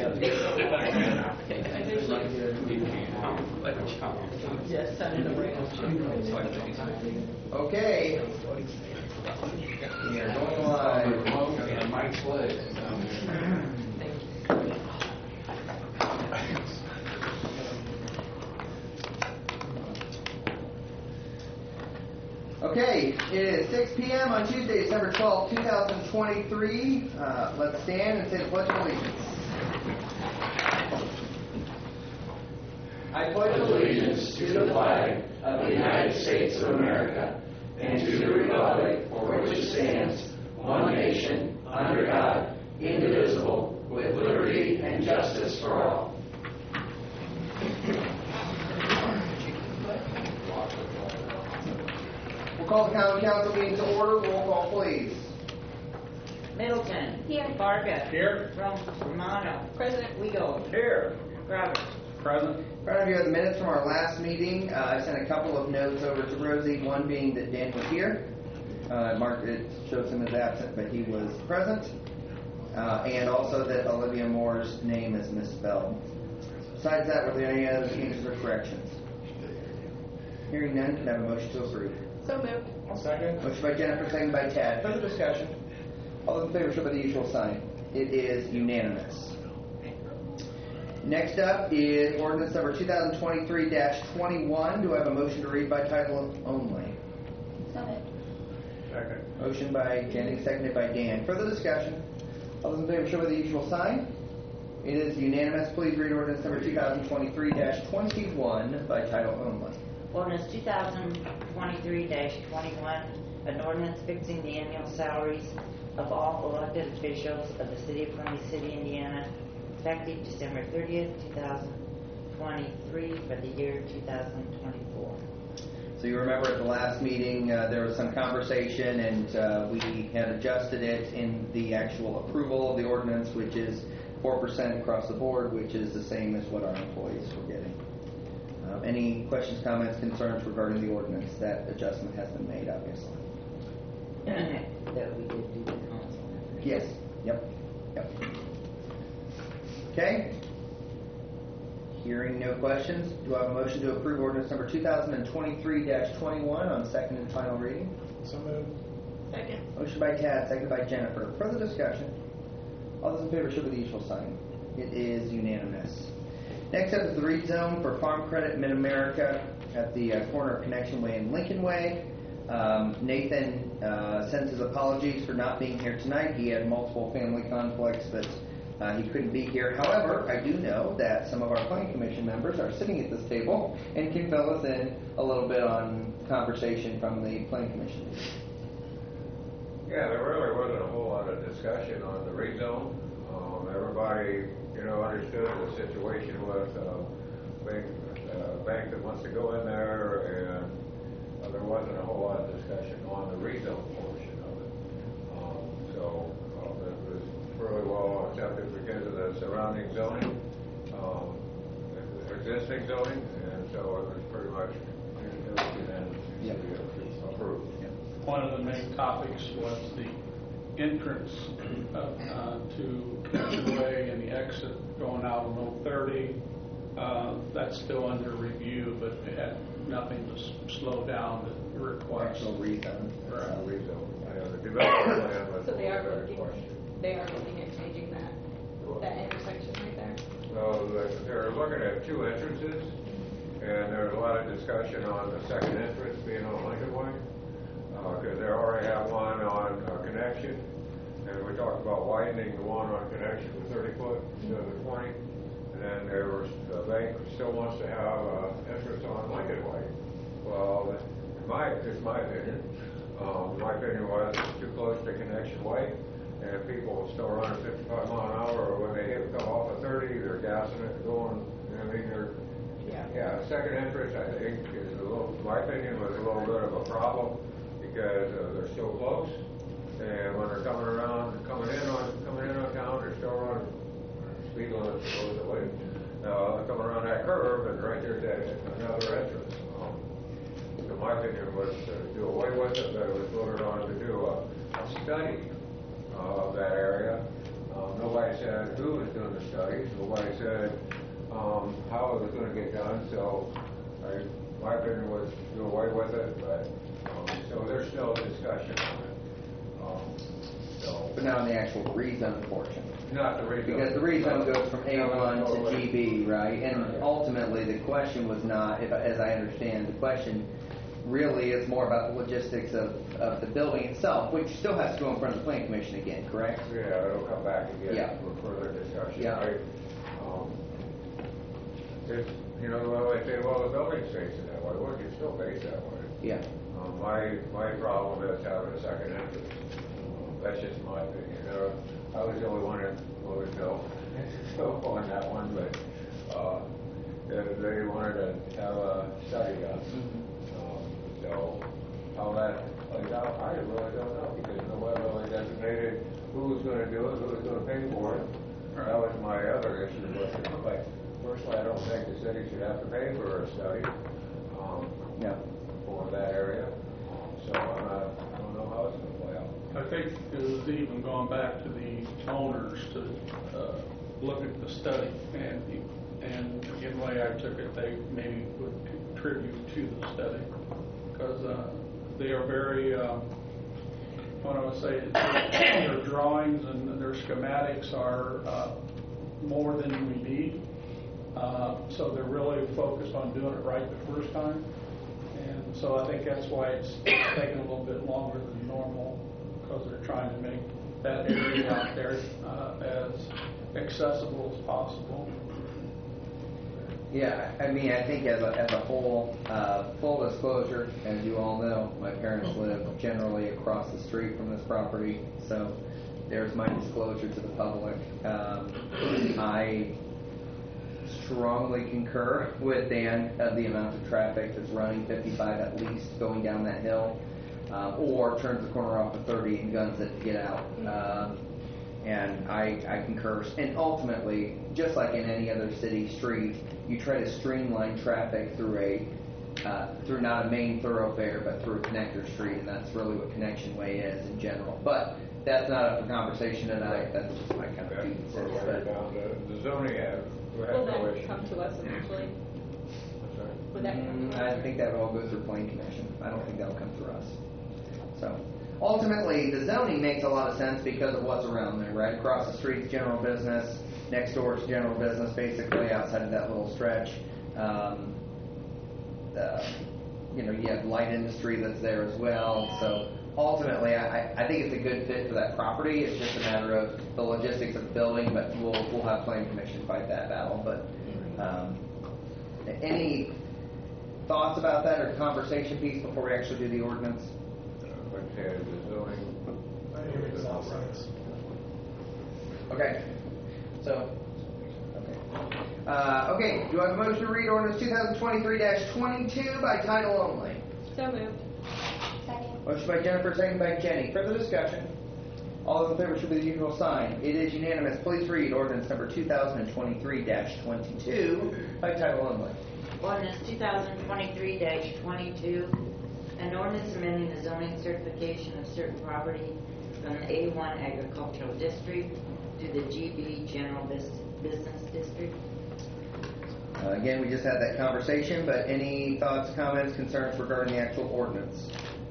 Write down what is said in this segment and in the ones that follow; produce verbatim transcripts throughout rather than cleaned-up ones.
Yes, Senator Reagan. Okay. We are going live. Mike's leg. Okay, it is six p.m. on Tuesday, December twelfth, two thousand twenty-three. Uh, let's stand and say the Pledge of Allegiance. I pledge allegiance to the flag of the United States of America and to the republic for which it stands, one nation, under God, indivisible, with liberty and justice for all. We'll call the county council meeting to order. Roll call, please. Middleton. Here. Varga. Here. Romano. President. Weigel. Here. Roberts. Present. In front of you are the minutes from our last meeting. Uh, I sent a couple of notes over to Rosie, one being that Dan was here. Uh, Mark, it shows him as absent, but he was present. Uh, and also that Olivia Moore's name is misspelled. Besides that, were there any other changes or corrections? Hearing none, can I have a motion to approve? So moved. I'll second. Motion by Jennifer, second by Tad. Further discussion? All those in favor show by the usual sign. It is unanimous. Next up is ordinance number two thousand twenty-three dash twenty-one. Do I have a motion to read by title only? So moved. Second. Motion by Jenny, seconded by Dan. Further discussion? All those in favor show by the usual sign. It is unanimous. Please read ordinance number two thousand twenty-three dash twenty-one by title only. Ordinance two thousand twenty-three dash twenty-one, an ordinance fixing the annual salaries of all elected officials of the City of Plenty City, Indiana, effective December thirtieth, two thousand twenty-three for the year two thousand twenty-four. So you remember at the last meeting uh, there was some conversation and uh, we had adjusted it in the actual approval of the ordinance, which is four percent across the board, which is the same as what our employees were getting. Uh, any questions, comments, concerns regarding the ordinance? That adjustment has been made, obviously. That we did do the council. Yes. Yep. Yep. Okay. Hearing no questions, do I have a motion to approve ordinance number two thousand twenty-three dash twenty-one on second and final reading? So moved. Second. Motion by Tad, seconded by Jennifer. Further discussion? All those in favor show by the usual sign. It is unanimous. Next up is the rezone for Farm Credit Mid-America at the uh, corner of Connection Way and Lincoln Way. Um, Nathan uh, sends his apologies for not being here tonight. He had multiple family conflicts, but uh, he couldn't be here. However, I do know that some of our Planning Commission members are sitting at this table and can fill us in a little bit on conversation from the Planning Commission. Yeah, there really wasn't a whole lot of discussion on the rezone. Um, everybody, you know, understood the situation with uh, bank, uh, bank that wants to go in there, and uh, there wasn't a whole lot of discussion on the rezone portion of it. Um, so uh, it was really well accepted because of the surrounding zoning, um, existing zoning, and so it was pretty much it was unanimous Yep. approved. One of the main topics was the entrance of, uh, to Connection Way and the exit going out on Road thirty. Uh, that's still under review, but it had nothing to s- slow down the request. Actual rezone. Right. Uh, rezone. Yeah, the development plan was So they are very looking, question. they are looking at changing that, that intersection right there. Well, they- they're looking at two entrances, and there's a lot of discussion on the second entrance being on Lincoln Way, because they already have one on uh, Connection, and we talked about widening the one on Connection to thirty foot instead of twenty, and then there was, the bank still wants to have uh, entrance on Lincoln Way. Well, in my, just my opinion, um, my opinion was it's too close to Connection Way, and people still running fifty-five mile an hour, or when they hit come off of thirty, they're gassing it, going, I mean, they're, Yeah. yeah, second entrance, I think, is a little, my opinion, was a little bit of a problem, because uh, they're still close, and when they're coming around, coming in on, coming in on town, they're still running speed limit supposedly. Uh, they're coming around that curve, and right there's that, another entrance. Um, so my opinion was to do away with it, but it was voted on to do a, a study uh, of that area, uh, Um, Nobody said who was doing the studies, nobody said um, how it was going to get done, so I, my opinion was do away with it, but, um, so there's still discussion on it. Um, So, But not on the actual rezone portion. not the rezone. Because the rezone goes from A one No, to G B, right? And Right. ultimately, the question was not, if, as I understand, the question really is more about the logistics of, of the building itself, which still has to go in front of the planning commission again, correct? Yeah, it'll come back again Yeah. for further discussion, Yeah. right? Um, It's, you know, well, they say, well, the building's facing that way, well, you still face that way. Yeah. Um, My, my problem is having a second entrance. Um, That's just my opinion. Uh, I was the only one that was no, so on that one, but uh, they they wanted to have a study done. Um, So how that plays out, I really don't know, because nobody really designated who was going to do it, who was going to pay for it. That was my other issue, but like, personally, I don't think the city should have to pay for a study um, Yeah. for that area. So I'm not, I don't know how it's going to play out. I think it was even going back to the owners to uh, look at the study, and and in the way I took it, they maybe would contribute to the study, because uh, they are very, um, what I would say, their drawings and their schematics are uh, more than we need, uh, so they're really focused on doing it right the first time, and so I think that's why it's taking a little bit longer than normal, because they're trying to make that area out there uh, as accessible as possible. Yeah, I mean, I think as a, as a whole, uh, full disclosure, as you all know, my parents live generally across the street from this property, so there's my disclosure to the public. Um, I strongly concur with Dan of the amount of traffic that's running fifty-five at least going down that hill, uh, or turns the corner off of thirty and guns it to get out. Um, and I, I concur. And ultimately, just like in any other city street, you try to streamline traffic through a uh, through not a main thoroughfare, but through a connector street, and that's really what Connection Way is in general. But that's not up for conversation tonight. That's just my kind of That's two for cents. later But down. The the zoning has, we have Will no that issue. come to us eventually? I'm sorry. Would that come Mm, to us? I think that would all go through Planning Commission. I don't think that'll come through us. So ultimately, the zoning makes a lot of sense because of what's around there, right? Across the street's general business, next door is general business, basically outside of that little stretch. Um, uh, you know, you have light industry that's there as well. So ultimately, I, I think it's a good fit for that property. It's just a matter of the logistics of the building, but we'll we'll have Planning Commission fight that battle. But um, any thoughts about that or conversation piece before we actually do the ordinance? Like I said, the zoning. I think it makes a lot of sense. Okay. So, okay. Uh, okay, do I have a motion to read ordinance twenty twenty-three dash twenty-two by title only? So moved. Second. Motion by Jennifer, second by Jenny. Further discussion? All those in favor should be the usual sign. It is unanimous. Please read ordinance number two thousand twenty-three dash twenty-two by title only. Ordinance two thousand twenty-three dash twenty-two, an ordinance amending the zoning certification of certain property from the A one agricultural district to the G B general bus- business district. Uh, again, we just had that conversation, but any thoughts, comments, concerns regarding the actual ordinance?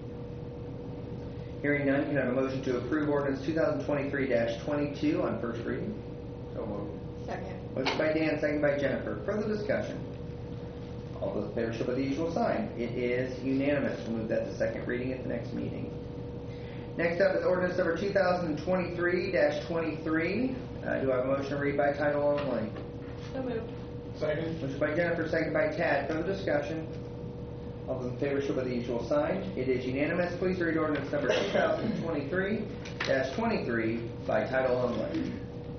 Hearing none, can I have a motion to approve ordinance two thousand twenty-three dash twenty-two on first reading? So moved. Second. Motion by Dan, second by Jennifer. Further discussion? All those in favor show by the usual sign. It is unanimous. We'll move that to second reading at the next meeting. Next up is ordinance number two thousand twenty-three dash twenty-three. Uh, do I have a motion to read by title only? So moved. Second? Motion by Jennifer, second by Tad. Further discussion? All those in favor show by the usual sign. It is unanimous. Please read ordinance number two thousand twenty-three dash twenty-three by title only.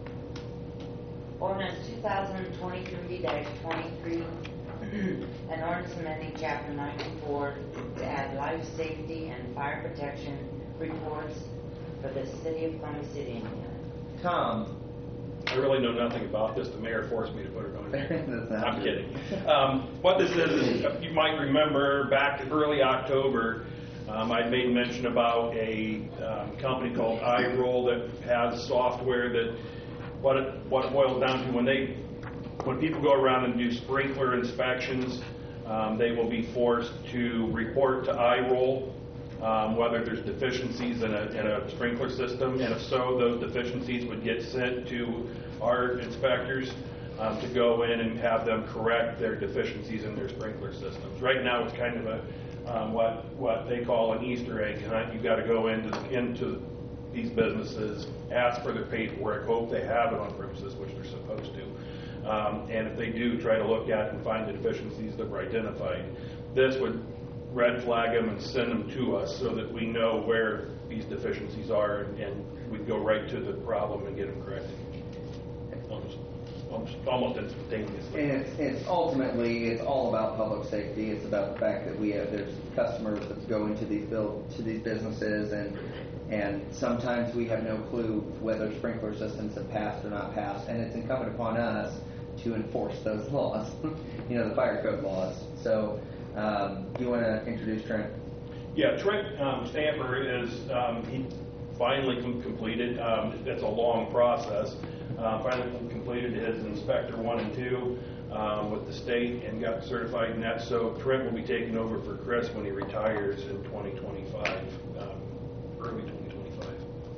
Ordinance two thousand twenty-three dash twenty-three, an ordinance amending chapter ninety-four to add life safety and fire protection reports for the city of Columbia City, Indiana. Tom. I really know nothing about this. The mayor forced me to put it on here. That's not I'm true. kidding. Um, what this is, is you might remember back early October, um, I made mention about a um, company called iRoll that has software that what it, what it boils down to, when they, when people go around and do sprinkler inspections, um, they will be forced to report to I R O L um, whether there's deficiencies in a, in a sprinkler system, and if so, those deficiencies would get sent to our inspectors um, to go in and have them correct their deficiencies in their sprinkler systems. Right now, it's kind of a um, what what they call an Easter egg hunt. You've got to go into into these businesses, ask for their paperwork, hope they have it on premises, which they're supposed to. Um, and if they do, try to look at and find the deficiencies that were identified. This would red flag them and send them to us so that we know where these deficiencies are, and, and we go right to the problem and get them corrected. Almost, almost, almost instantaneously. And it's, it's ultimately, it's all about public safety. It's about the fact that we have, there's customers that go into these build, to these businesses, and and sometimes we have no clue whether sprinkler systems have passed or not passed, and it's incumbent upon us to enforce those laws, you know, the fire code laws. So, um, you want to introduce Trent? Yeah, Trent um, Stamper is, um, he finally com- completed, um, it's a long process, uh, finally completed his Inspector one and two um, with the state and got certified in that. So Trent will be taking over for Chris when he retires in twenty twenty-five, um, early twenty twenty-five.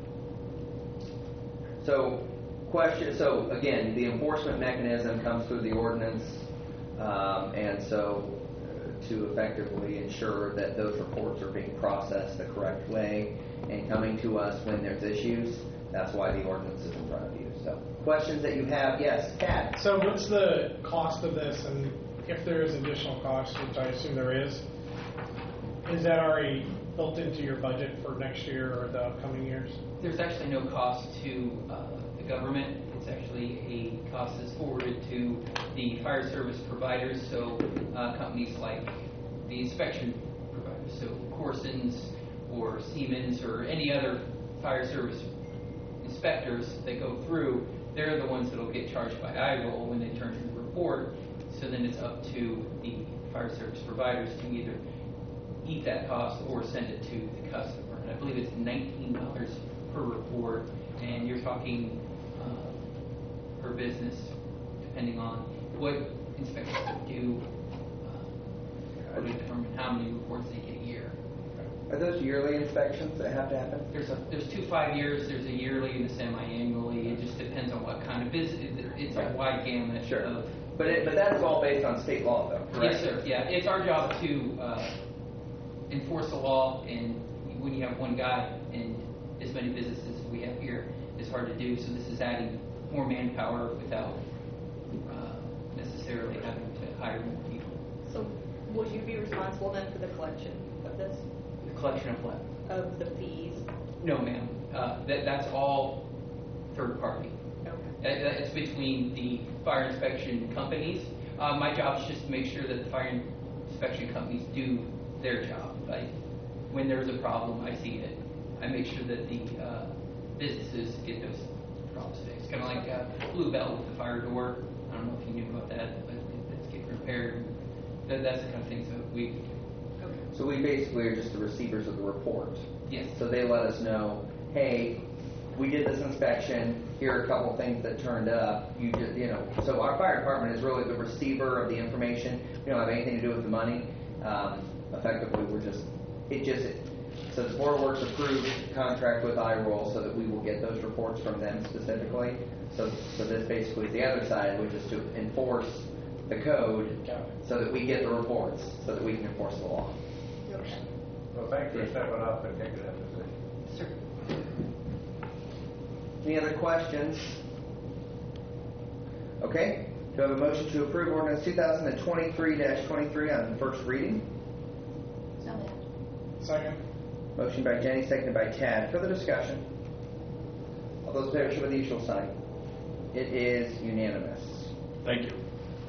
So, question. So again, the enforcement mechanism comes through the ordinance, um, and so uh, to effectively ensure that those reports are being processed the correct way and coming to us when there's issues. That's why the ordinance is in front of you. So, questions that you have? Yes, Kat. So what's the cost of this, and if there is additional cost, which I assume there is, is that already built into your budget for next year or the upcoming years? There's actually no cost to uh, the government. It's actually a cost that's forwarded to the fire service providers, so uh, companies like the inspection providers, so Corson's or Siemens or any other fire service inspectors that go through, they're the ones that will get charged by I R O L when they turn in the report. So then it's up to the fire service providers to either eat that cost or send it to the customer. And I believe it's nineteen dollars per report, and you're talking uh, per business, depending on what inspectors do, uh, would determine how many reports they get a year. Are those yearly inspections that have to happen? There's a, there's two five years, there's a yearly and a semi-annually. It just depends on what kind of business. It's a wide gamut Sure. of. But it, but that's all based on state law, though, correct? Yes, sir. Yeah, it's our job to uh, enforce the law, and when you have one guy and as many businesses as we have here, it's hard to do. So this is adding more manpower without uh, necessarily having to hire more people. So would you be responsible then for the collection of this, The collection of what? of the fees? No, ma'am. Uh, that that's all third party. Okay. That- It's between the fire inspection companies. Uh, my job is just to make sure that the fire inspection companies do their job. Like when there's a problem, I see it. I make sure that the uh, businesses get those problems fixed. Kind of like uh, Blue Bell with the fire door. I don't know if you knew about that, but it's getting repaired. That, that's the kind of things that we do. Okay. So we basically are just the receivers of the report. Yes. So they let us know, hey, we did this inspection. Here are a couple things that turned up. You just, you know, so our fire department is really the receiver of the information. We don't have anything to do with the money. Um, effectively, we're just, it just, it, so the Board of Works approved contract with I R O L so that we will get those reports from them specifically. So, so this basically is the other side, which is to enforce the code so that we get the reports, so that we can enforce the law. Okay. Well, thanks for stepping up and taking that position. Sir. Any other questions? Okay. Do I have a motion to approve ordinance two thousand twenty-three dash twenty-three on first reading? So moved. Second. Motion by Jenny, seconded by Tad. Further discussion? All those in favor show with the usual sign. It is unanimous. Thank you.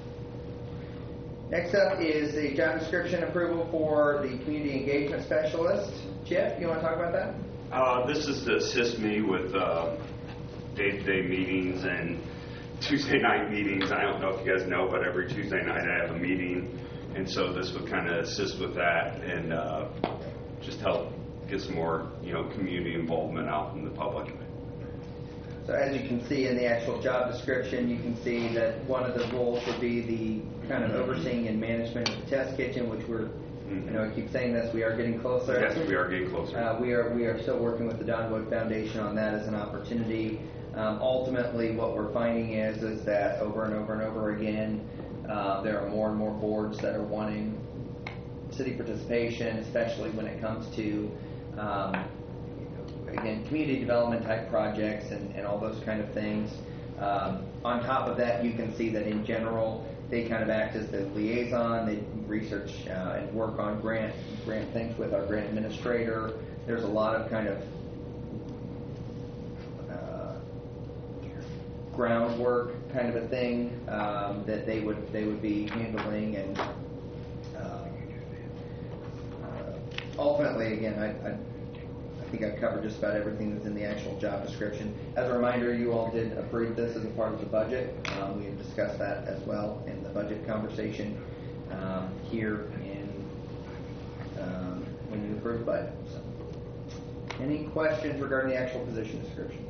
Next up is the job description approval for the community engagement specialist. Chip, you want to talk about that? Uh, this is to assist me with uh, day-to-day meetings and Tuesday night meetings. I don't know if you guys know, but every Tuesday night I have a meeting, and so this would kind of assist with that and uh, just help get some more, you know, community involvement out in the public. So as you can see in the actual job description, you can see that one of the roles would be the kind of overseeing and management of the test kitchen, which we're, I know I keep saying this, we are getting closer. Yes, we are getting closer. Uh, we are we are still working with the Don Wood Foundation on that as an opportunity. Um, ultimately, what we're finding is is that over and over and over again, uh, there are more and more boards that are wanting city participation, especially when it comes to um, again community development type projects and, and all those kind of things. Um, on top of that, you can see that in general, they kind of act as the liaison. They research uh, and work on grant grant things with our grant administrator. There's a lot of kind of uh, groundwork kind of a thing um, that they would they would be handling, and uh, uh, ultimately, again, I, I I think I've covered just about everything that's in the actual job description. As a reminder, you all did approve this as a part of the budget. Um, we have discussed that as well in the budget conversation um, here in um, when you approved the budget. So, any questions regarding the actual position description?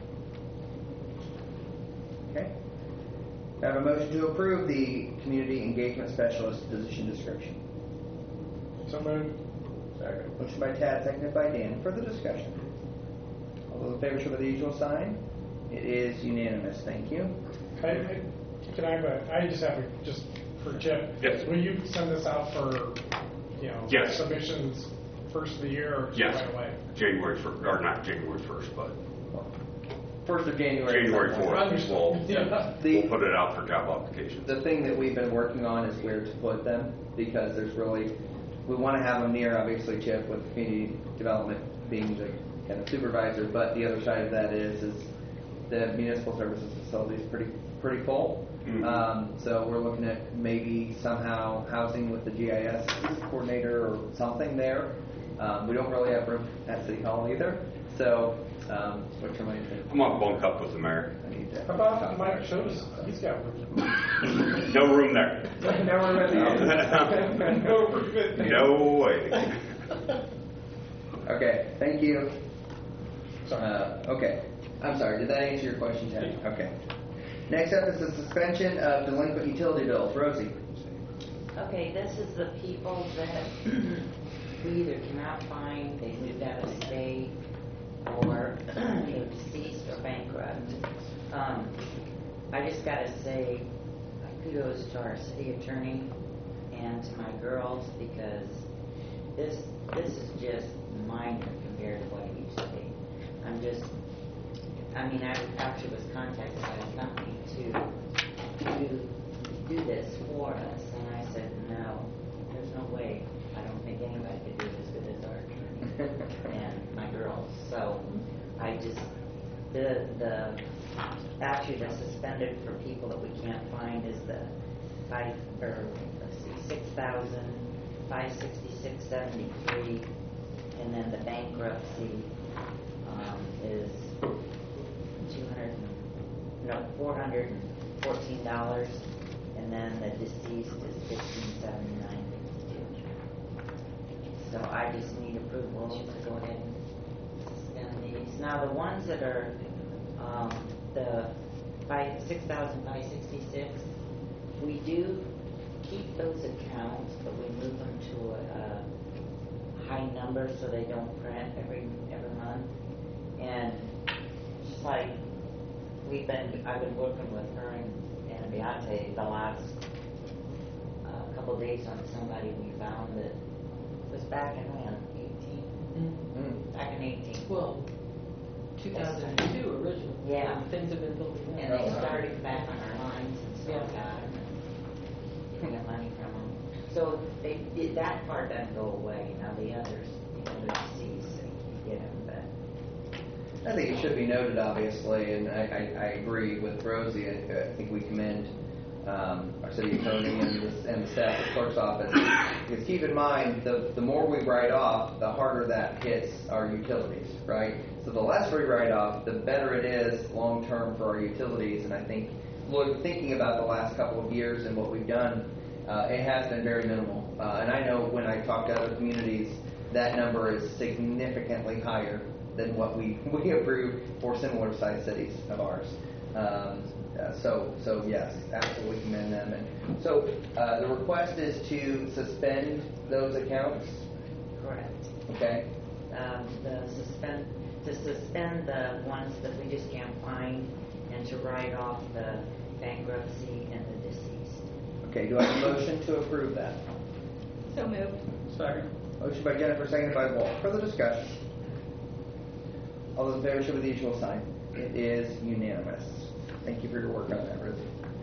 Okay. I have a motion to approve the community engagement specialist position description. So moved. Second. Motion by Tad, seconded by Dan. Further discussion? All those in favor show by the usual sign. It is unanimous. Thank you. I, I, can I have a, I just have a, just for Chip. Yes. Will you send this out for, you know, Yes. submissions first of the year or just Yes. right away? January first, or not January first, but First of January. January fourth. Understood. We'll, Yeah. we'll put it out for job applications. The thing that we've been working on is where to put them, because there's really, we want to have them near, obviously, Chip, with community development being the kind of supervisor, but the other side of that is, is the municipal services facility is pretty, pretty full. Mhm. Um, so we're looking at maybe somehow housing with the G I S coordinator or something there. Um, we don't really have room at City Hall either. So, um, what reminds me? I'm gonna bunk up with the mayor. I need to. How about Mike Shows? He's got room. No room there. No room at the end. No room at the end. No way. Okay, thank you. Sorry. Uh, okay, I'm sorry, did that answer your question, Ted? Okay. Next up is the suspension of delinquent utility bills. Rosie? Okay, this is the people that we either cannot find, they moved out of state, or they're deceased or bankrupt. Um, I just gotta say kudos to our city attorney and to my girls, because this this is just minor compared to what it used to be. I'm just, I mean, I actually was contacted by a company to to do this for us, and I said, no, there's no way. I don't think anybody could do it as good as our attorney and my girls. So I just, the the actually the suspended for people that we can't find is the five, or let's see, six thousand five sixty six seventy three, and then the bankruptcy um, is two hundred, no, four hundred and fourteen dollars, and then the deceased is fifteen seventy nine fifty two. So I just need approval to go ahead and suspend these. Now the ones that are um, the five six thousand five sixty six, we do keep those accounts, but we move them to a, a high number so they don't print every every month. And just like we've been, I've been working with her and, and Beate the last uh, couple of days on somebody we found that was back in when eighteen, Mm. back in eighteen. Well, two thousand two originally. Yeah. Things have been building up. And they started back on our lines and stuff, Yeah. got 'em and getting the money from them. So they, it- that part doesn't go away. Now the others, you know, they're deceased, so you get them, but I think it should be noted, obviously, and I, I, I agree with Rosie. I, I think we commend um, our city attorney and the, and the staff at the clerk's office. Because keep in mind, the, the more we write off, the harder that hits our utilities, right? So the less we write off, the better it is long-term for our utilities. And I think, look, thinking about the last couple of years and what we've done, uh, it has been very minimal. Uh, and I know when I talk to other communities, that number is significantly higher than what we, we approve for similar sized cities of ours. Um, uh, so, so yes, absolutely commend them. And so uh, the request is to suspend those accounts. Correct. Okay. Um, the suspend, to suspend the ones that we just can't find and to write off the bankruptcy and the deceased. Okay, do I have a motion to approve that? So moved. Second. Motion by Jennifer, seconded by Walt. Further discussion? All those in favor show with the usual sign. It is unanimous. Thank you for your work on that, Ruth.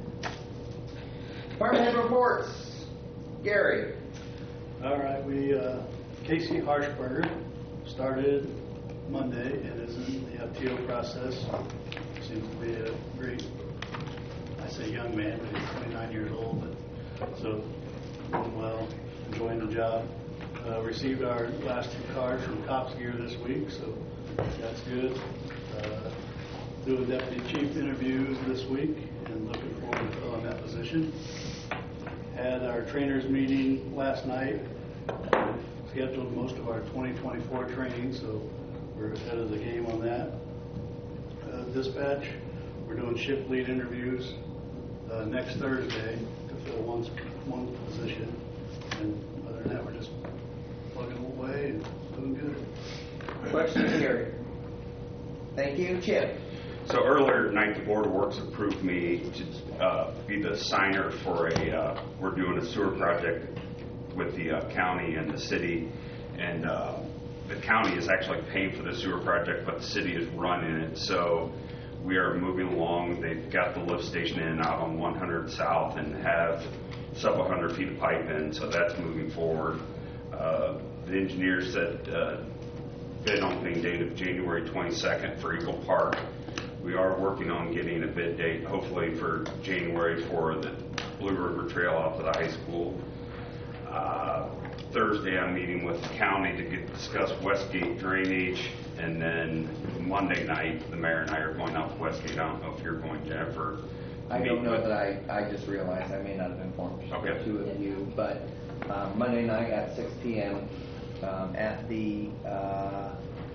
Department head reports. Gary. All right, we, uh, Casey Harshberger started Monday and is in the F T O process. Seems to be a great, I say young man, but he's twenty-nine years old, but so doing well, enjoying the job. Uh, received our last two cars from Cops Gear this week, so that's good. Uh, doing deputy chief interviews this week and looking forward to filling that position. Had our trainers meeting last night. Scheduled most of our twenty twenty-four training, so we're ahead of the game on that. Uh, dispatch, we're doing shift lead interviews uh, next Thursday to fill one, one position. And other than that, we're just plugging away and doing good. Questions here? Thank you. Chip. So earlier tonight, the Board of Works approved me to uh, be the signer for a, uh, we're doing a sewer project with the uh, county and the city, and uh, the county is actually paying for the sewer project, but the city is running it. So we are moving along. They've got the lift station in out on one hundred South and have several hundred feet of pipe in, so that's moving forward. Uh, the engineer said uh, bid opening date of January twenty-second for Eagle Park. We are working on getting a bid date, hopefully for January, for the Blue River Trail out to the high school. Uh, Thursday, I'm meeting with the county to get, discuss Westgate drainage, and then Monday night, the mayor and I are going out to Westgate. I don't know if you're going, Jennifer. I don't know with- that I, I just realized I may not have informed Okay. the two of you, but um, Monday night at six p.m. Um, at the uh,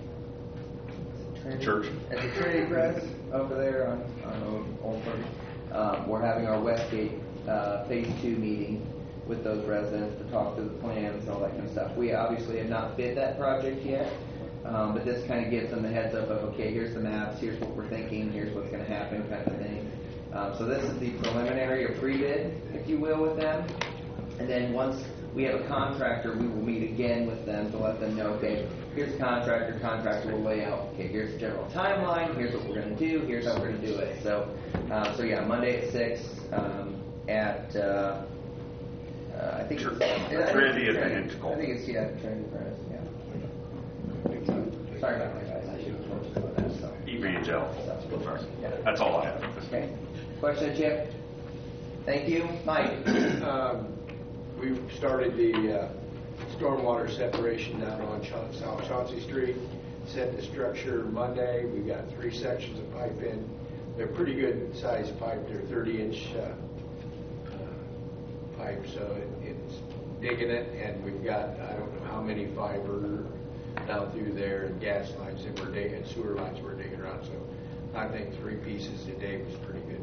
Trinity, Church. at the Trinity Press over there on, on Old, Old Thirty. Um, we're having our Westgate uh, Phase Two meeting with those residents to talk through the plans and all that kind of stuff. We obviously have not bid that project yet, um, but this kind of gives them the heads up of, okay, here's the maps, here's what we're thinking, here's what's going to happen, kind of thing. Um, so this is the preliminary or pre-bid, if you will, with them. And then once we have a contractor, we will meet again with them to let them know, okay, here's the contractor, contractor will lay out, okay, here's the general timeline, here's what we're going to do, here's how we're going to do it. So, uh, so yeah, Monday at six um, at, uh, uh, I think Sure. it's, I think Trinity it's at the Trinity. Hinchcliffe. I think it's, yeah, Trinity Press, yeah. Sorry about that, guys, I should have told you about that, so. Evangelical. Sorry. Yeah. That's all I have. Okay. Question, Chip? Thank you. Mike? Um, We've started the uh, stormwater separation down on Cha- South Chauncey Street. Set the structure Monday. We've got three sections of pipe in. They're pretty good sized pipe. They're thirty inch uh, uh, pipe, so it, it's digging it. And we've got, I don't know how many fiber down through there, and gas lines that we're digging, sewer lines we're digging around. So I think three pieces a day was pretty good.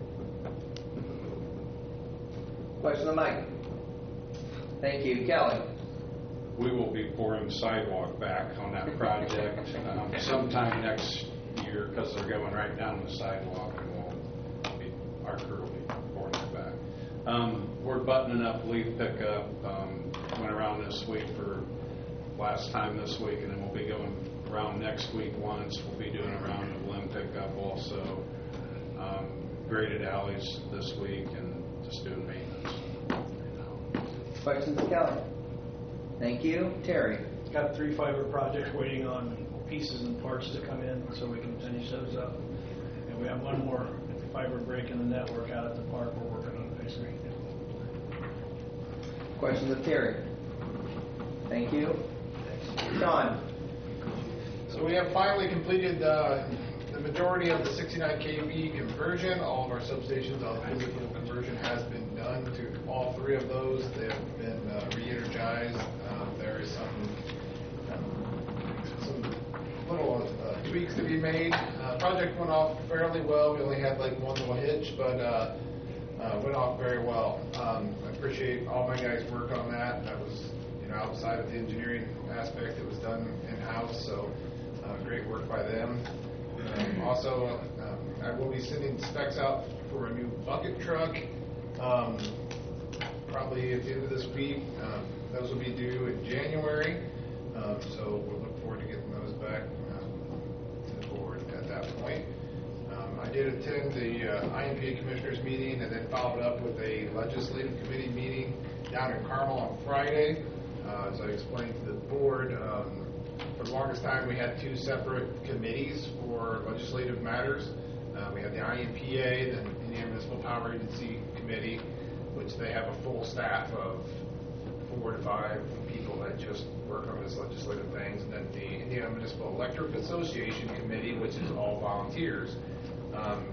Question on Mike? Thank you. Kelly? We will be pouring sidewalk back on that project um, sometime next year, because they're going right down the sidewalk, and we'll be, our crew will be pouring it back. Um, we're buttoning up leaf pickup. Um, went around this week for last time this week, and then we'll be going around next week once. We'll be doing a round of limb pickup also. Um, graded alleys this week, and just doing maintenance. Questions, Kelly? Thank you. Terry? Got a three fiber project waiting on pieces and parts to come in so we can finish those up. And we have one more fiber break in the network out at the park we're working on fixing. Questions of Terry? Thank you. Sean? So we have finally completed uh, the majority of the sixty-nine K V conversion. All of our substations, all the physical conversion has been done to all three of those. They have been uh, re-energized. Um, there is some, um, some little uh, tweaks to be made. Uh, project went off fairly well. We only had like one little hitch, but uh, uh, went off very well. Um, I appreciate all my guys' work on that. That was, you know, outside of the engineering aspect, it was done in-house, so uh, great work by them. Um, also, um, I will be sending specs out for a new bucket truck, um, probably at the end of this week. Um, those will be due in January, um, so we'll look forward to getting those back um, to the board at that point. Um, I did attend the uh, I M P A Commissioners meeting and then followed up with a legislative committee meeting down in Carmel on Friday. Uh, as I explained to the board, um, for the longest time we had two separate committees for legislative matters. Uh, we had the I M P A, the Indiana Municipal Power Agency Committee, which they have a full staff of four to five people that just work on these legislative things, and then the Indiana Municipal Electric Association Committee, which is all volunteers. Um,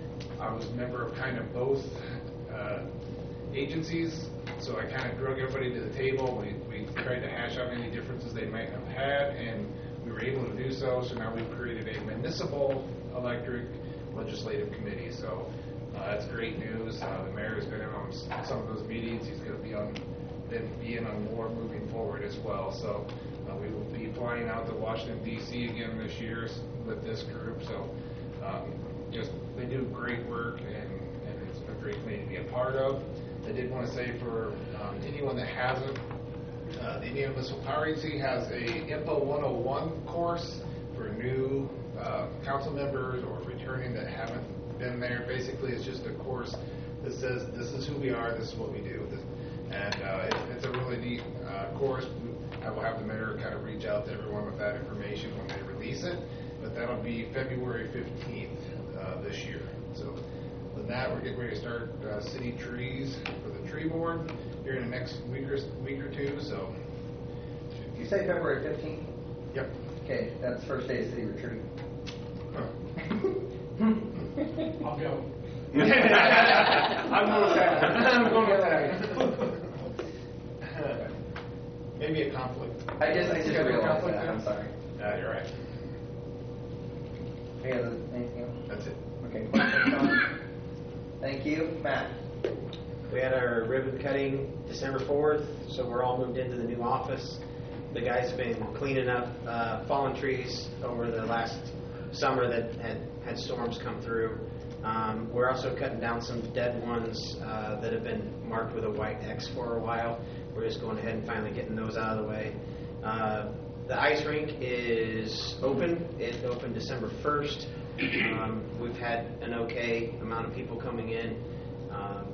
I was a member of kind of both uh, agencies, so I kind of drug everybody to the table. We, we tried to hash out any differences they might have had, and we were able to do so. So now we've created a municipal electric legislative committee. So uh, that's great news. Uh, the mayor has been in on some of those meetings. He's going to be on, then be in on more moving forward as well. So uh, we will be flying out to Washington D C again this year with this group. So um, just they do great work, and, and it's a great committee to be a part of. I did want to say for um, anyone that hasn't, uh, the Indiana Municipal Power Agency has a IMPA one oh one course for new uh, council members or returning that haven't been there. Basically, it's just a course that says this is who we are, this is what we do. And uh, it, it's a really neat uh, course. I will have the mayor kind of reach out to everyone with that information when they release it, but that'll be February fifteenth uh, this year. So with that, we're getting ready to start uh, city trees for the tree board here in the next week or, week or two. So, Did you say February fifteenth? Yep. Okay, that's first day of city retreat. I'll go. I'm going with that. I'm going with that. Maybe a conflict. I just, I just Schedule realized conflict that. there? I'm sorry. Yeah, you're right. Any other, anything else? That's it. Okay. questions, comments? Thank you, Matt. We had our ribbon cutting December fourth, so we're all moved into the new office. The guys have been cleaning up uh, fallen trees over the last summer that had had storms come through. Um, we're also cutting down some dead ones uh, that have been marked with a white X for a while. We're just going ahead and finally getting those out of the way. Uh, the ice rink is open. It opened December first. Um, we've had an okay amount of people coming in. Um,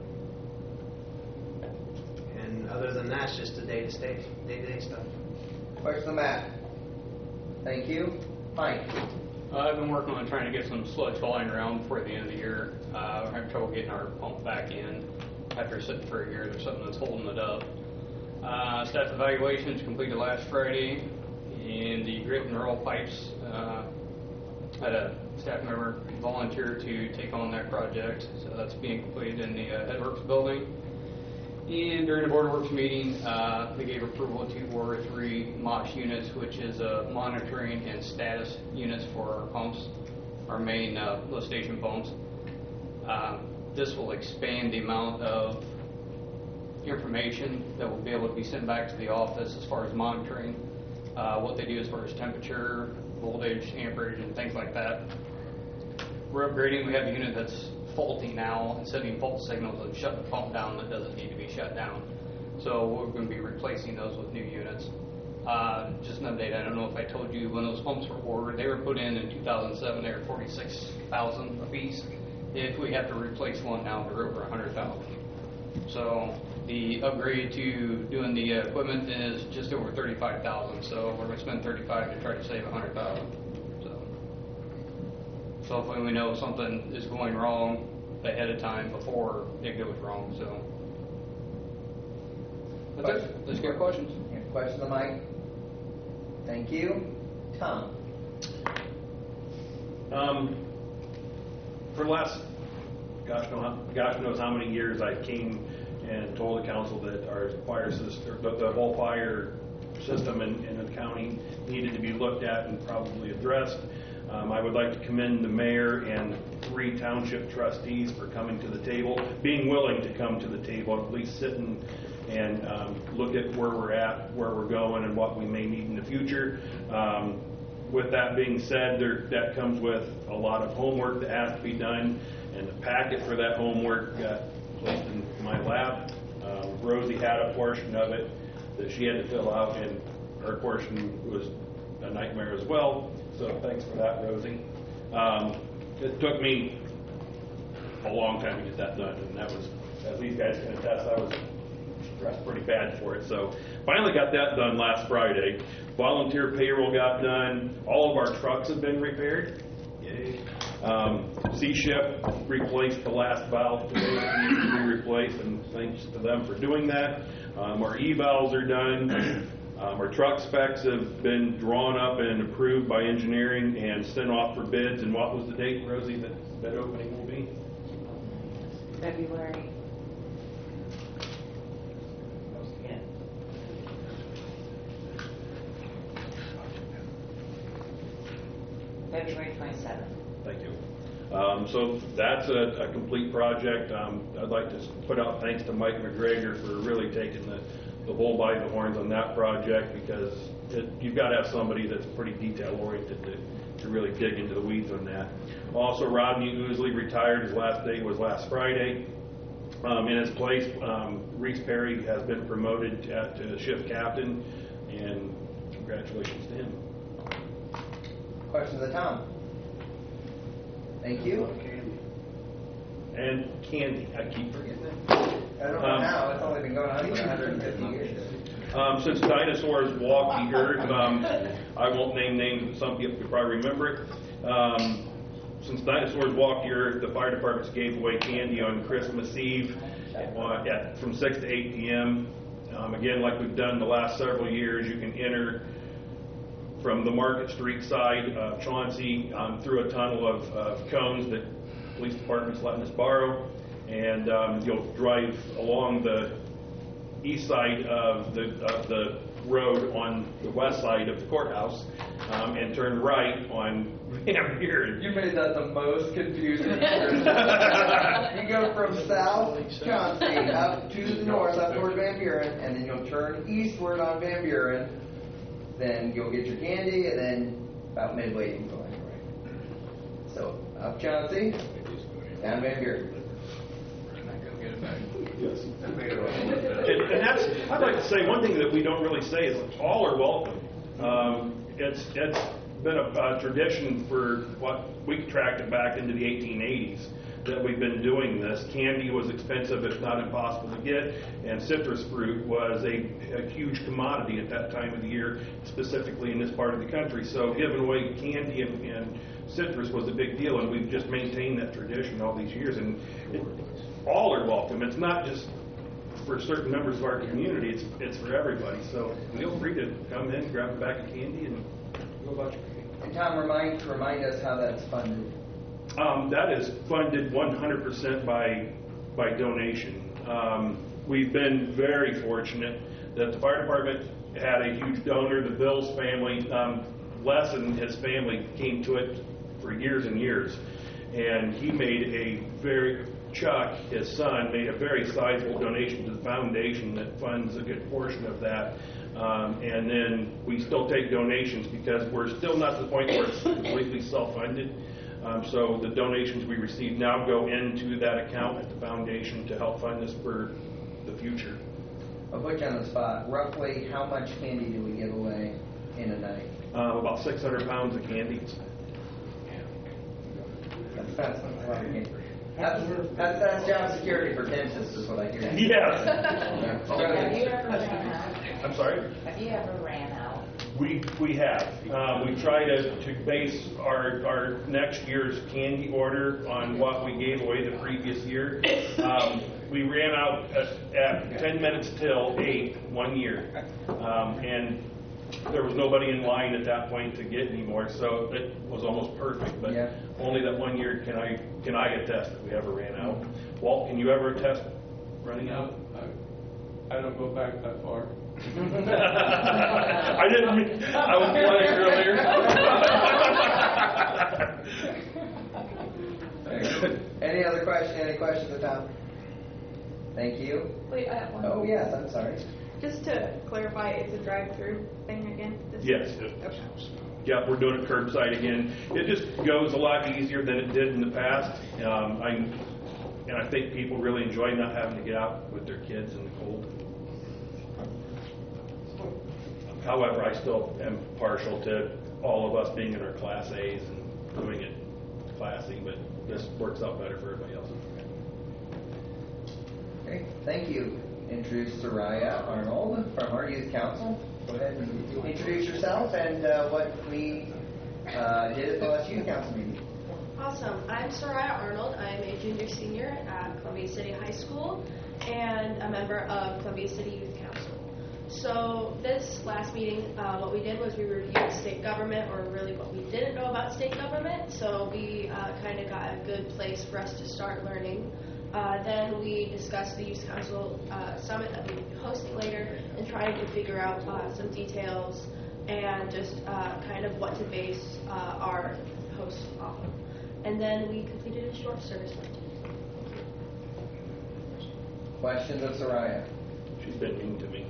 and other than that, it's just the day-to-day, day-to-day stuff. Question, Matt. Thank you. Mike. Uh, I've been working on trying to get some sludge falling around before the end of the year. Uh, we're having trouble getting our pump back in after sitting for a year. There's something that's holding it up. Uh, staff evaluations completed last Friday, and the grit and roll pipes, uh, had a staff member volunteer to take on that project, so that's being completed in the uh, Headworks building. And during the Board of Works meeting, uh, they gave approval to order three M O S units, which is uh, monitoring and status units for our pumps, our main uh, lift station pumps. Uh, this will expand the amount of information that will be able to be sent back to the office as far as monitoring uh, what they do as far as temperature, voltage, amperage, and things like that. We're upgrading. We have a unit that's faulty now and sending fault signals that shut the pump down that doesn't need to be shut down. So we're going to be replacing those with new units. Uh, just an update, I don't know if I told you when those pumps were ordered, they were put in in two thousand seven, they were forty-six thousand a piece. If we have to replace one now, they're over one hundred thousand. So the upgrade to doing the uh, equipment is just over thirty-five thousand. So we're going to spend thirty-five to try to save one hundred thousand. So hopefully we know something is going wrong ahead of time before it goes wrong. So that's it. Let's get questions. Any questions on Mike? Thank you. Tom. Um, for the last, gosh, know, gosh knows how many years I came and told the council that our fire system, the, the whole fire system in, in the county needed to be looked at and probably addressed. Um, I would like to commend the mayor and three township trustees for coming to the table, being willing to come to the table, at least sit and, and um, look at where we're at, where we're going, and what we may need in the future. Um, with that being said, there, that comes with a lot of homework that has to be done, and the packet for that homework got placed in my lap. Uh, Rosie had a portion of it that she had to fill out, and her portion was a nightmare as well. So thanks for that, Rosie. Um, it took me a long time to get that done, and that was, as these guys can attest, I was stressed pretty bad for it. So finally got that done last Friday. Volunteer payroll got done. All of our trucks have been repaired. Yay. Um, C-Ship replaced the last valve today that needed to be replaced, and thanks to them for doing that. Um, our evals are done. Um, our truck specs have been drawn up and approved by engineering and sent off for bids. And what was the date, Rosie, that bid opening will be? February. Yeah. February twenty-seventh. Thank you. Um, so that's a, a complete project. Um, I'd like to put out thanks to Mike McGregor for really taking the, the bull by the horns on that project, because it, you've got to have somebody that's pretty detail oriented to, to really dig into the weeds on that. Also, Rodney Oosley retired. His last day was last Friday. Um, in his place, um, Reese Perry has been promoted to, to shift captain, and congratulations to him. Questions of Tom? Thank you. And candy, I keep forgetting that. I don't know Um, how, it's only been going on for one hundred fifty years. Um, since dinosaurs walked the earth, um, I won't name names, but some people could probably remember it. Um, since dinosaurs walked the earth, the fire departments gave away candy on Christmas Eve uh, at, from six to eight p m Um, again, like we've done the last several years, you can enter from the Market Street side of Chauncey um, through a tunnel of, of cones that the police department's letting us borrow, and um, you'll drive along the east side of the, of the road on the west side of the courthouse, um, and turn right on Van Buren. You made that the most confusing experience. You go from south Chauncey up to the north, up toward Van Buren, and then you'll turn eastward on Van Buren. Then you'll get your candy, and then about midway you can go anywhere. So up Chauncey, down Van Buren. Yes. And, and that's, I'd like to say, one thing that we don't really say is all are welcome. Um, it's it's been a, a tradition for what we tracked it back into the eighteen eighties that we've been doing this. Candy was expensive, if not impossible to get, and citrus fruit was a, a huge commodity at that time of the year, specifically in this part of the country. So giving away candy and, and citrus was a big deal, and we've just maintained that tradition all these years. And it, all are welcome. It's not just for certain members of our community, it's it's for everybody. So feel free to come in, grab a bag of candy, and go about your day. And Tom, remind remind us how that's funded. Um, that is funded one hundred percent by by donation. Um, we've been very fortunate that the fire department had a huge donor, the Bills family. Um, Les and his family came to it for years and years, and he made a very Chuck, his son, made a very sizable donation to the foundation that funds a good portion of that. Um, and then we still take donations because we're still not to the point where it's completely self-funded. Um, so the donations we receive now go into that account at the foundation to help fund this for the future. I'll put you on the spot. Roughly how much candy do we give away in a night? Uh, about six hundred pounds of candy. That's, that's a lot of candy. That's, that's, that's job security for dentists is what I hear. Yes. Have you ever ran out? I'm sorry? Have you ever ran out? We we have. Um, we try to, to base our, our next year's candy order on what we gave away the previous year. Um, we ran out at, at ten minutes till eight one year. Um, and there was nobody in line at that point to get any more, so it was almost perfect. But yeah. Only that one year can I can I attest that we ever ran out. Walt, can you ever attest running out? I, I don't go back that far. I didn't mean, I was playing earlier. Very good. Any other question, any questions at Tom? Thank you. Wait, I have one. Oh, yes, I'm sorry. Just to clarify, it's a drive-through thing again? This Yes. Okay. Yeah, we're doing it curbside again. It just goes a lot easier than it did in the past. Um, I, and I think people really enjoy not having to get out with their kids in the cold. However, I still am partial to all of us being in our Class A's and doing it classy, but this works out better for everybody else. Okay, thank you. Introduce Soraya Arnold from our Youth Council. Go ahead and introduce yourself and uh, what we uh, did at the last Youth Council meeting. Awesome. I'm Soraya Arnold. I'm a junior senior at Columbia City High School and a member of Columbia City Youth Council. So this last meeting, uh, what we did was we reviewed state government, or really what we didn't know about state government. So we uh, kind of got a good place for us to start learning. Uh, then we discussed the Youth Council uh, Summit that we'll be hosting later and trying to figure out uh, some details and just uh, kind of what to base uh, our hosts off of. And then we completed a short service budget. Questions of Soraya? She's been mean to me.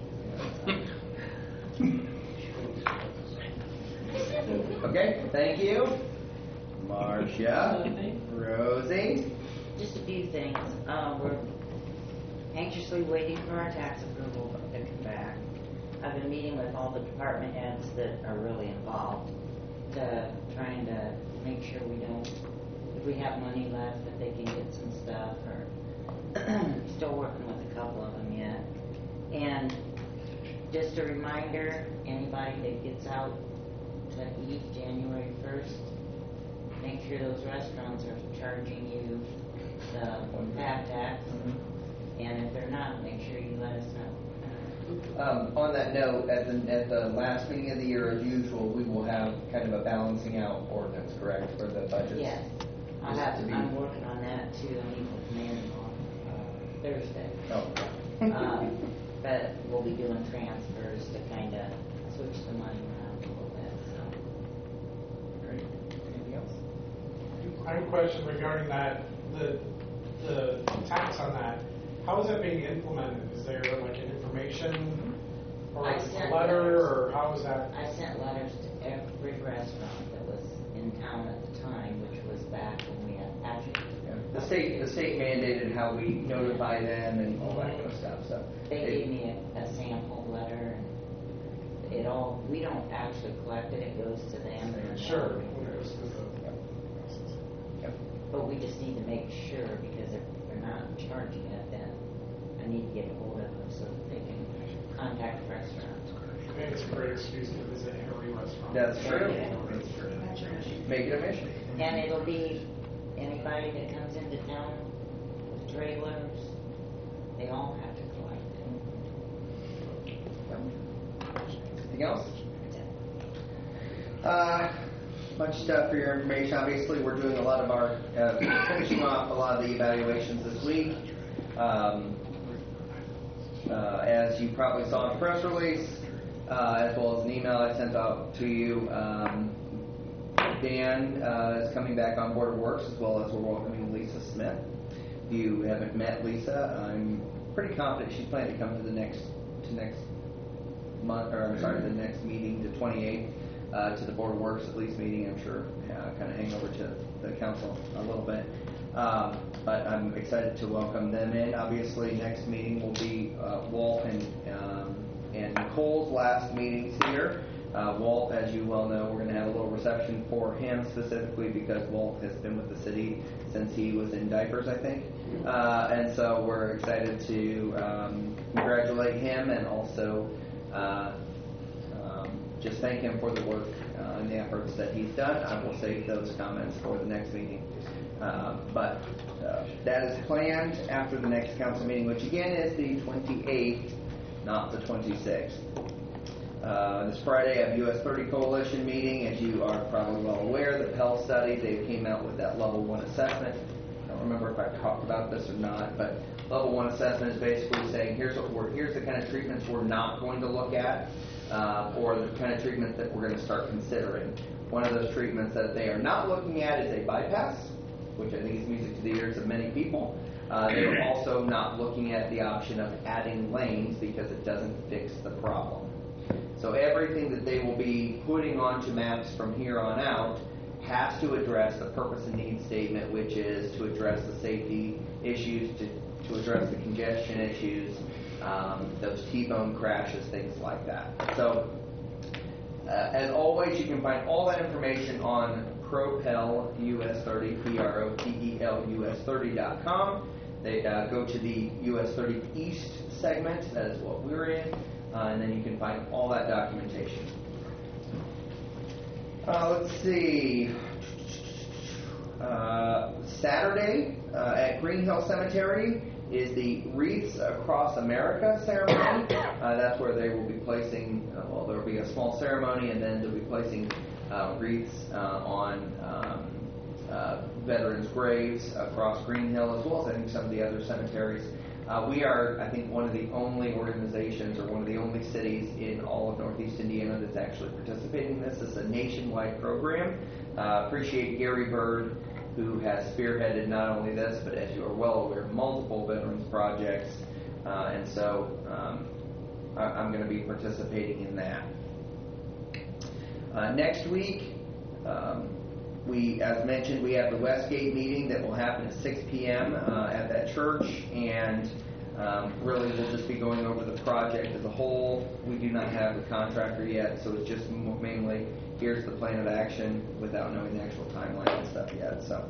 Okay, thank you. Marcia, Rosie. Just a few things. Um, we're anxiously waiting for our tax approval to come back. I've been meeting with all the department heads that are really involved to trying to make sure we don't, if we have money left, that they can get some stuff, or still working with a couple of them yet. And just a reminder, anybody that gets out to eat January first, make sure those restaurants are charging you the P A T tax, and if they're not, make sure you let us know. Um, on that note, at the, at the last meeting of the year, as usual, we will have kind of a balancing out ordinance, correct, for the budgets? Yes. I Just have, to be- I'm working on that too. I meet with Manning on uh, Thursday. Oh. um, but we'll be doing transfers to kind of switch the money around a little bit. So. Great. Anything else? I have a question regarding that, the, the tax on that. How is that being implemented? Is there like an information or I a sent letter, letters. or how is that? I sent letters to every restaurant that was in town at the time, which was back when we had actually. Yeah. The state, the state mandated how we notify them and all that kind of stuff, so. They gave me a, a sample letter, and it all, we don't actually collect it, it goes to them. and Sure. But we just need to make sure, because if they're not charging it, then I need to get a hold of them so that they can contact the restaurants. I think it's a great excuse to visit every restaurant. That's true. That's true. Make it a mission. And it'll be anybody that comes into town with trailers, they all have to collect it. Anything else? Uh, bunch of stuff for your information. Obviously, we're doing a lot of our, uh, finishing off a lot of the evaluations this week. Um, uh, as you probably saw in the press release, uh, as well as an email I sent out to you, um, Dan uh, is coming back on Board of Works, as well as we're welcoming Lisa Smith. If you haven't met Lisa, I'm pretty confident she's planning to come to the next to next month, or I'm sorry, the next meeting, the twenty-eighth, uh, to the Board of Works at least meeting. I'm sure uh, kind of hang over to the council a little bit, um, but I'm excited to welcome them in. Obviously, next meeting will be uh, Walt and um, and Nicole's last meetings here. Uh, Walt, as you well know, we're going to have a little reception for him specifically because Walt has been with the city since he was in diapers, I think. Uh, and so we're excited to um, congratulate him and also uh, um, just thank him for the work uh, and the efforts that he's done. I will save those comments for the next meeting. Uh, but uh, that is planned after the next council meeting, which again is the twenty-eighth, not the twenty-sixth. Uh, this Friday, I have U S thirty Coalition meeting. As you are probably well aware, the Pell study, they came out with that level one assessment. I don't remember if I talked about this or not, but level one assessment is basically saying here's what we're, here's the kind of treatments we're not going to look at, uh, or the kind of treatments that we're going to start considering. One of those treatments that they are not looking at is a bypass, which I think is music to the ears of many people. Uh, they are also not looking at the option of adding lanes because it doesn't fix the problem. So everything that they will be putting onto maps from here on out has to address the purpose and need statement, which is to address the safety issues, to, to address the congestion issues, um, those T-bone crashes, things like that. So, uh, as always, you can find all that information on Propel U S thirty, P R O P E L U S thirty dot com. They uh, go to the U S thirty East segment, that is what we're in, uh, and then you can find all that documentation. Uh, let's see. Uh, Saturday uh, at Green Hill Cemetery is the Wreaths Across America ceremony. Uh, that's where they will be placing, uh, well, there will be a small ceremony, and then they'll be placing uh, wreaths uh, on um, uh, veterans' graves across Green Hill, as well as I think some of the other cemeteries. Uh, we are, I think, one of the only organizations or one of the only cities in all of Northeast Indiana that's actually participating in this. This is a nationwide program. Uh, appreciate Gary Bird, who has spearheaded not only this, but as you are well aware, multiple veterans projects. Uh, and so um, I, I'm going to be participating in that. Uh, next week, um, we, as mentioned, we have the Westgate meeting that will happen at six p.m. Uh, at that church, and um, really we'll just be going over the project as a whole. We do not have the contractor yet, so it's just mainly here's the plan of action without knowing the actual timeline and stuff yet. So,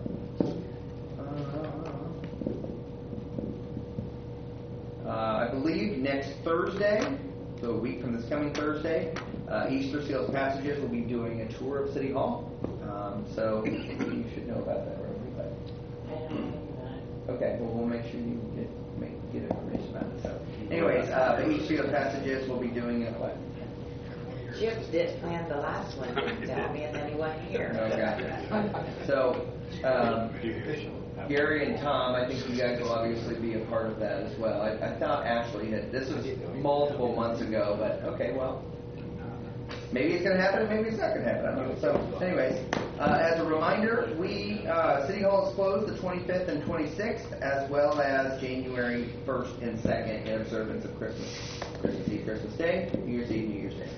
uh, uh, I believe next Thursday, so a week from this coming Thursday, uh, Easter Seals Passages will be doing a tour of City Hall. Um, so you should know about that, right? But, okay, well we'll make sure you get make, get information about it. So, anyways, uh, the Easter Seals Passages will be doing it. What? Chip did plan the last one, didn't tell me, and then he wasn't here. Okay. So, um, Gary and Tom, I think you guys will obviously be a part of that as well. I, I thought Ashley had, this was multiple months ago, but okay, well, maybe it's going to happen, maybe it's not going to happen. I don't know. So, anyways, uh, as a reminder, we uh, City Hall is closed the twenty-fifth and twenty-sixth, as well as January first and second in observance of Christmas. Christmas Eve, Christmas Day, New Year's Eve, New Year's Day.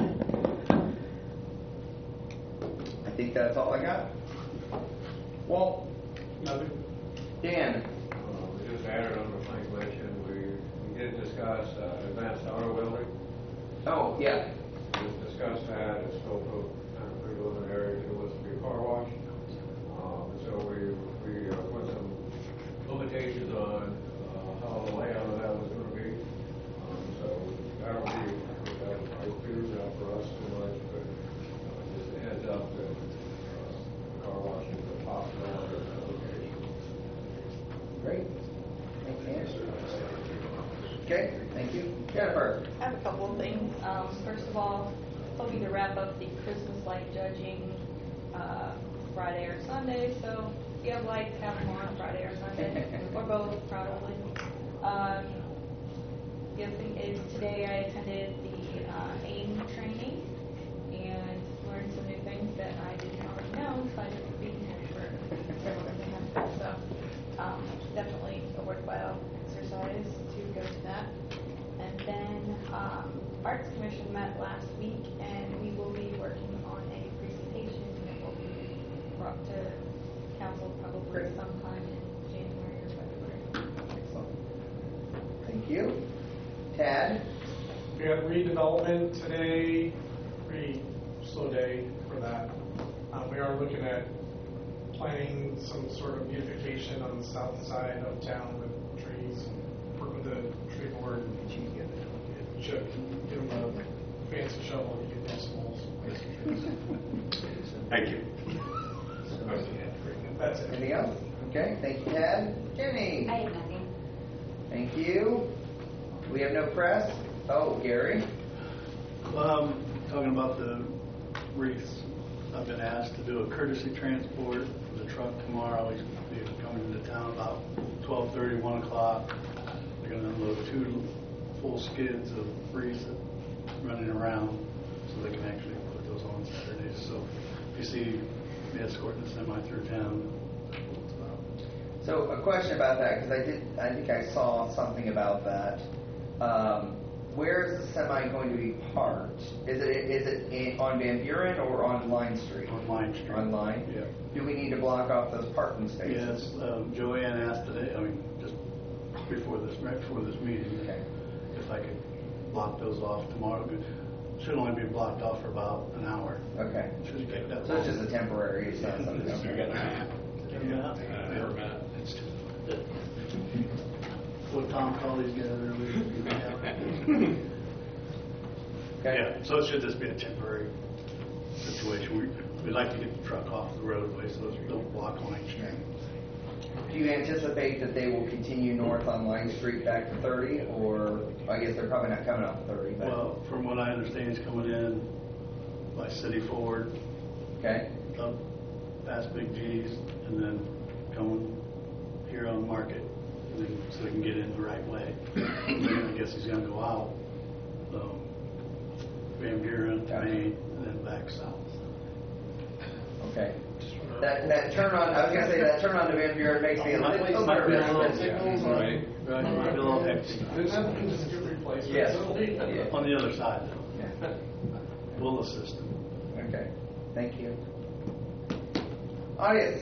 I think that's all I got. Walt? Nothing. Dan? Uh, we just added on the plank mention, we, we did discuss uh, advanced auto welding. Oh, yeah. We just discussed that, it's still kind of preliminary to what's to be a car wash. Um, so we, we uh, put some limitations on uh, how the layout of that was going to be. Um, so I don't think that would fuse out for us too much, but uh, just a heads up that uh, car wash is a possibility in that location. Great. Thank you. Okay, thank you. Jennifer? I have a couple of things. Um, first of all, hoping to wrap up the Christmas light judging uh, Friday or Sunday. So if you have lights, have them on Friday or Sunday, or both probably. Um, the other thing is today I attended the uh, AIM training and learned some new things that I didn't already know, so I didn't be here for so um, definitely a worthwhile exercise to go to that. And then um, Arts Commission met last week, and we will be working on a presentation that will be brought to council probably sometime in January or February. Excellent. Thank you. Tad? We had redevelopment today, pretty slow day for that. Um, we are looking at planning some sort of beautification on the south side of town with trees, and work with the tree board. Should give them a fancy shovel and get some holes. Thank you. That's it. Anything else? Okay, thank you, Tad. Jenny? I have nothing. Thank you. We have no press. Oh, Gary? Um, talking about the wreaths, I've been asked to do a courtesy transport for the truck tomorrow. He's going to be coming into town about twelve thirty, one o'clock. They're going to unload two full skids of wreaths running around so they can actually put those on Saturdays. So if you see me escorting a semi through town. So a question about that, because I did, I think I saw something about that. Um, where is the semi going to be parked? Is it is it in, on Van Buren or on Line Street? On Line Street. On Line? Yeah. Do we need to block off those parking spaces? Yes, um, Joanne asked today, I mean, just before this, right before this meeting, okay, if I could block those off tomorrow. Should only be blocked off for about an hour. Okay. Should get that. So it's just a temporary, it's not something else. Never met. What Tom called these guys earlier. Yeah, so it should just be a temporary situation. We, we'd like to get the truck off the roadway so those don't block Line Street. Do you anticipate that they will continue north on Line Street back to thirty, or I guess they're probably not coming off thirty, but... Well, from what I understand, he's coming in by City Ford. Okay. Up past Big G's, and then coming here on Market, and then, so he can get in the right way. Then I guess he's going to go out um, Van Buren, Maine, and then back south. Okay. That that turn on, I was going to say, that turn on to Van Buren makes me a little bit Might be a little, nervous. right, right, might be a little hectic. Yes. On the other side, though. We'll assist him. Okay. Thank you. Audience.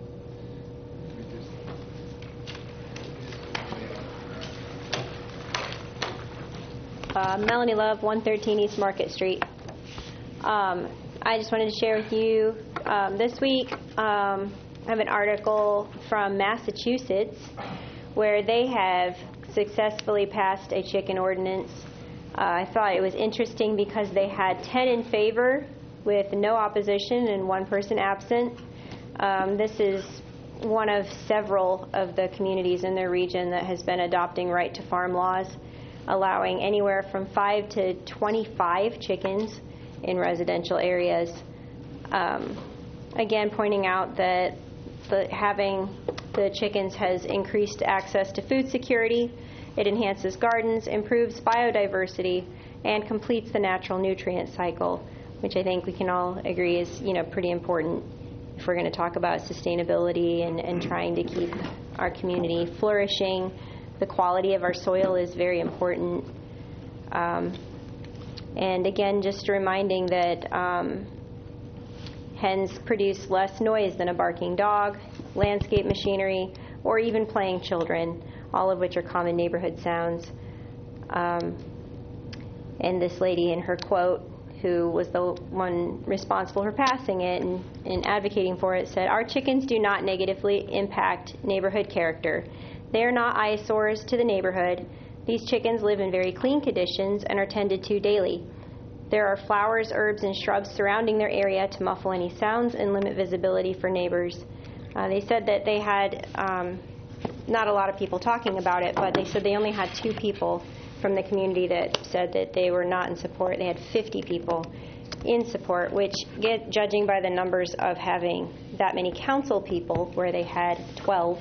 Uh, Melanie Love, one thirteen East Market Street. Um, I just wanted to share with you um, this week um, I have an article from Massachusetts where they have successfully passed a chicken ordinance. Uh, I thought it was interesting because they had ten in favor with no opposition and one person absent. Um, this is one of several of the communities in their region that has been adopting right to farm laws, allowing anywhere from five to twenty-five chickens in residential areas. Um, again, pointing out that the, having the chickens has increased access to food security, it enhances gardens, improves biodiversity, and completes the natural nutrient cycle, which I think we can all agree is, you know, pretty important if we're going to talk about sustainability and, and trying to keep our community flourishing. The quality of our soil is very important. Um, and again, just reminding that um, hens produce less noise than a barking dog, landscape machinery, or even playing children, all of which are common neighborhood sounds. Um, and this lady in her quote, who was the one responsible for passing it and, and advocating for it, said, "Our chickens do not negatively impact neighborhood character. They are not eyesores to the neighborhood. These chickens live in very clean conditions and are tended to daily. There are flowers, herbs, and shrubs surrounding their area to muffle any sounds and limit visibility for neighbors." Uh, they said that they had um, not a lot of people talking about it, but they said they only had two people from the community that said that they were not in support. They had fifty people in support, which, get, judging by the numbers of having that many council people, where they had twelve,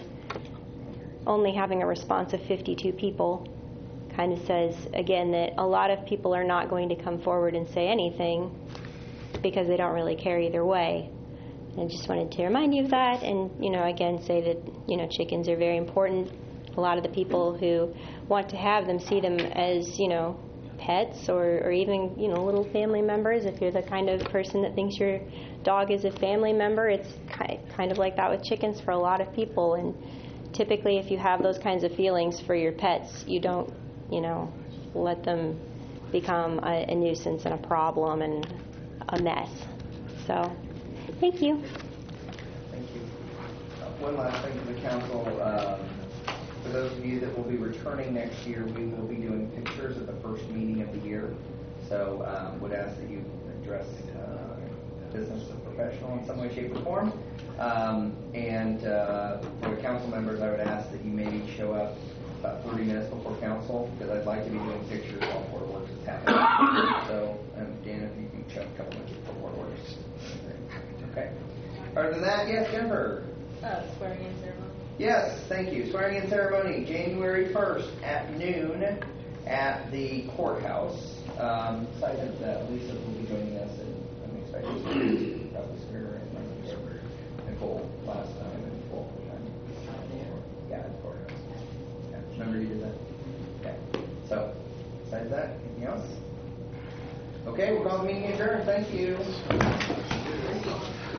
only having a response of fifty-two people, kind of says, again, that a lot of people are not going to come forward and say anything because they don't really care either way. I just wanted to remind you of that, and, you know, again, say that, you know, chickens are very important. A lot of the people who want to have them see them as, you know, pets or, or even, you know, little family members. If you're the kind of person that thinks your dog is a family member, it's kind of like that with chickens for a lot of people. And typically, if you have those kinds of feelings for your pets, you don't, you know, let them become a, a nuisance and a problem and a mess. So, thank you. Thank you. Uh, one last thing for the council. Um, for those of you that will be returning next year, we will be doing pictures at the first meeting of the year. So um, would ask that you address uh, business or professional in some way, shape, or form. Um, and uh, for the council members, I would ask that you maybe show up about thirty minutes before council, because I'd like to be doing pictures while Board of Works is happening. So, um, Dan, if you can show up a couple minutes before Board of Works. Okay. Other than that, yes, Jennifer. Uh, swearing in ceremony. Yes, thank you. Swearing in ceremony, January first at noon at the courthouse. Um, excited that Lisa will be joining us, and I'm excited I used to got the screen right in front of Nicole last time and Nicole for time. Yeah, it's courthouse. Yeah, remember you did that? Okay. So, besides that, anything else? Okay, we'll call the meeting adjourned. Thank you.